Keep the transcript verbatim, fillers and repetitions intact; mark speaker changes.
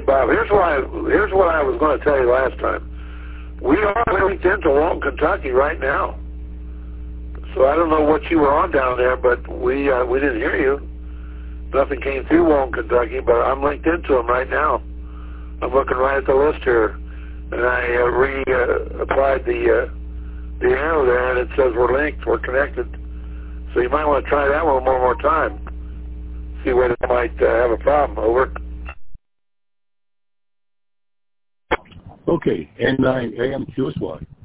Speaker 1: Bob, here's what I, here's what I was going to tell you last time. We are linked into Walton, Kentucky right now. So I don't know what you were on down there, but we uh, we didn't hear you. Nothing came through Walton, Kentucky, but I'm linked into them right now. I'm looking right at the list here, and I uh, re-applied uh, the uh, the arrow there, and it says we're linked, we're connected. So you might want to try that one one more time. See whether it might uh, have a problem. Over.
Speaker 2: Okay, N nine A M Q S Y.